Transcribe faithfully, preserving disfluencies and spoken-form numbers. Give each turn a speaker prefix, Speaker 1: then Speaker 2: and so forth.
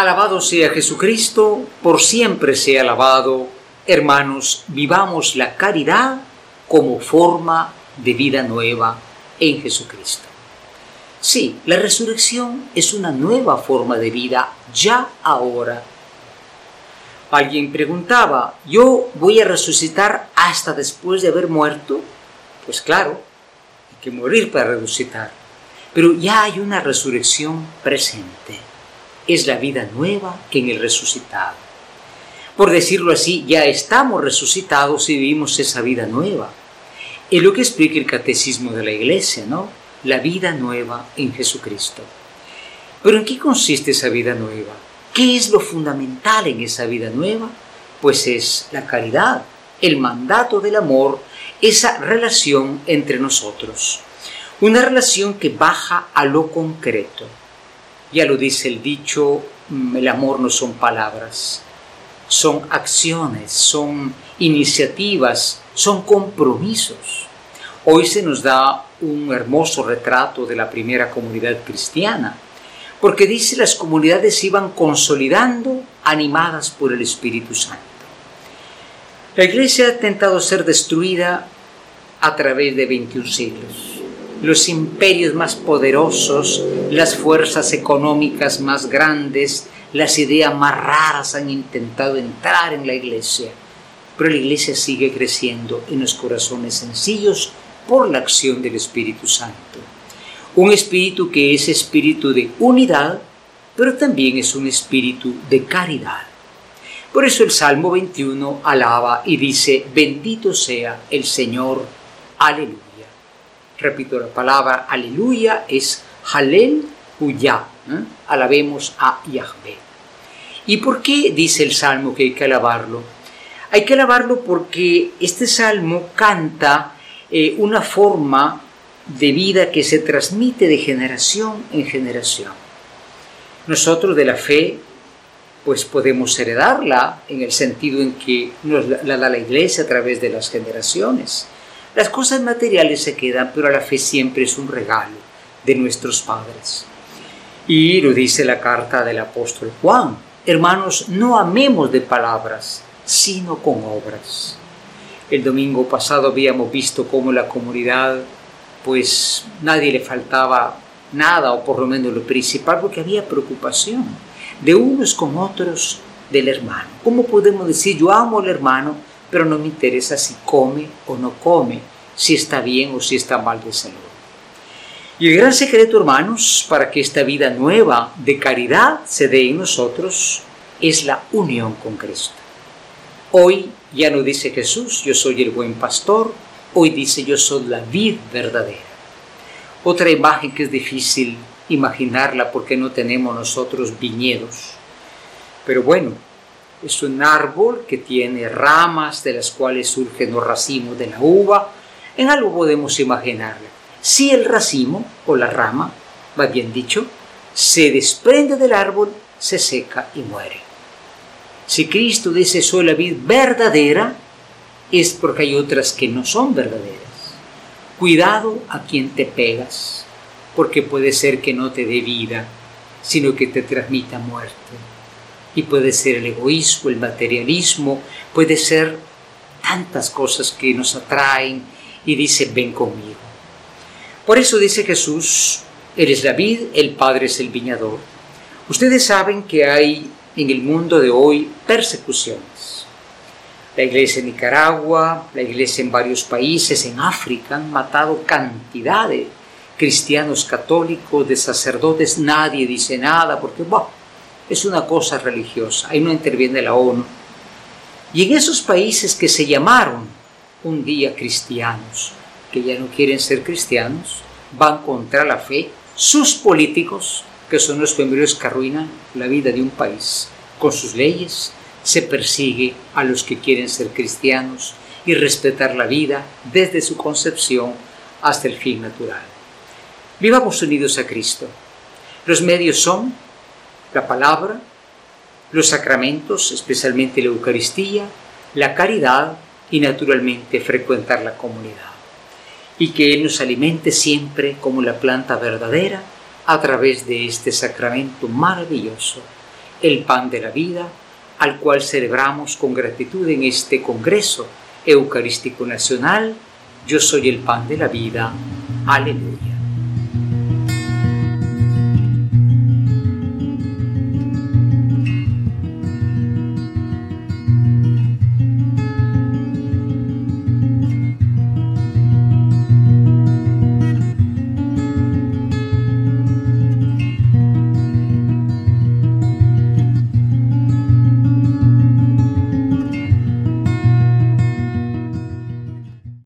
Speaker 1: Alabado sea Jesucristo, por siempre sea alabado. Hermanos, vivamos la caridad como forma de vida nueva en Jesucristo. Sí, la resurrección es una nueva forma de vida ya ahora. Alguien preguntaba, ¿yo voy a resucitar hasta después de haber muerto? Pues claro, hay que morir para resucitar. Pero ya hay una resurrección presente. Es la vida nueva en el resucitado. Por decirlo así, ya estamos resucitados y vivimos esa vida nueva. Es lo que explica el Catecismo de la Iglesia, ¿no? La vida nueva en Jesucristo. ¿Pero en qué consiste esa vida nueva? ¿Qué es lo fundamental en esa vida nueva? Pues es la caridad, el mandato del amor, esa relación entre nosotros. Una relación que baja a lo concreto. Ya lo dice el dicho, el amor no son palabras, son acciones, son iniciativas, son compromisos. Hoy se nos da un hermoso retrato de la primera comunidad cristiana, porque dice las comunidades se iban consolidando animadas por el Espíritu Santo. La Iglesia ha intentado ser destruida a través de veintiún siglos. Los imperios más poderosos, las fuerzas económicas más grandes, las ideas más raras han intentado entrar en la Iglesia, pero la Iglesia sigue creciendo en los corazones sencillos por la acción del Espíritu Santo. Un espíritu que es espíritu de unidad, pero también es un espíritu de caridad. Por eso el Salmo veintiuno alaba y dice, bendito sea el Señor, aleluya. Repito, la palabra aleluya es Halel-Uyá, ¿eh? Alabemos a Yahvé. ¿Y por qué dice el Salmo que hay que alabarlo? Hay que alabarlo porque este Salmo canta eh, una forma de vida que se transmite de generación en generación. Nosotros de la fe, pues podemos heredarla en el sentido en que nos la da la Iglesia a través de las generaciones. Las cosas materiales se quedan, pero la fe siempre es un regalo de nuestros padres. Y lo dice la carta del apóstol Juan. Hermanos, no amemos de palabras, sino con obras. El domingo pasado habíamos visto cómo la comunidad, pues nadie le faltaba nada, o por lo menos lo principal, porque había preocupación de unos con otros del hermano. ¿Cómo podemos decir, yo amo al hermano, pero no me interesa si come o no come, si está bien o si está mal de salud? Y el gran secreto, hermanos, para que esta vida nueva de caridad se dé en nosotros, es la unión con Cristo. Hoy ya no dice Jesús, yo soy el buen pastor, hoy dice yo soy la vid verdadera. Otra imagen que es difícil imaginarla porque no tenemos nosotros viñedos. Pero bueno, es un árbol que tiene ramas de las cuales surgen los racimos de la uva. En algo podemos imaginarla. Si el racimo o la rama, va bien dicho, se desprende del árbol, se seca y muere. Si Cristo dice soy la vid verdadera, es porque hay otras que no son verdaderas. Cuidado a quien te pegas, porque puede ser que no te dé vida, sino que te transmita muerte. Y puede ser el egoísmo, el materialismo, puede ser tantas cosas que nos atraen y dice, ven conmigo. Por eso dice Jesús, eres la vid, el Padre es el viñador. Ustedes saben que hay en el mundo de hoy persecuciones. La iglesia en Nicaragua, la iglesia en varios países, en África, han matado cantidad de cristianos católicos, de sacerdotes, nadie dice nada, porque bueno, es una cosa religiosa, ahí no interviene la ONU. Y en esos países que se llamaron un día cristianos, que ya no quieren ser cristianos, van contra la fe, sus políticos, que son los primeros que arruinan la vida de un país, con sus leyes, se persigue a los que quieren ser cristianos y respetar la vida desde su concepción hasta el fin natural. Vivamos unidos a Cristo. Los medios son la palabra, los sacramentos, especialmente la Eucaristía, la caridad y naturalmente frecuentar la comunidad. Y que Él nos alimente siempre como la planta verdadera a través de este sacramento maravilloso el pan de la vida, al cual celebramos con gratitud en este Congreso Eucarístico Nacional. Yo soy el pan de la vida. Aleluya.